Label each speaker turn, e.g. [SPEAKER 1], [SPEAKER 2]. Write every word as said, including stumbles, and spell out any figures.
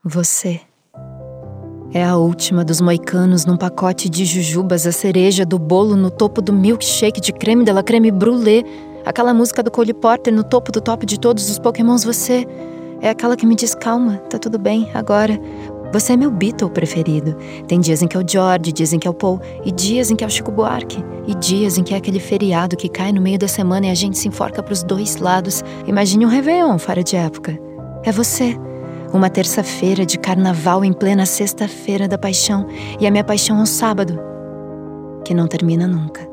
[SPEAKER 1] Você é a última dos moicanos num pacote de jujubas, a cereja do bolo no topo do milkshake de creme de la creme brulee, aquela música do Cole Porter no topo do top de todos os pokémons. Você é aquela que me diz calma, tá tudo bem, agora. Você é meu Beatle preferido. Tem dias em que é o George, dias em que é o Paul, e dias em que é o Chico Buarque, e dias em que é aquele feriado que cai no meio da semana e a gente se enforca pros dois lados. Imagine um Réveillon fora de época. É você. Uma terça-feira de carnaval em plena sexta-feira da paixão, e a minha paixão é um sábado que não termina nunca.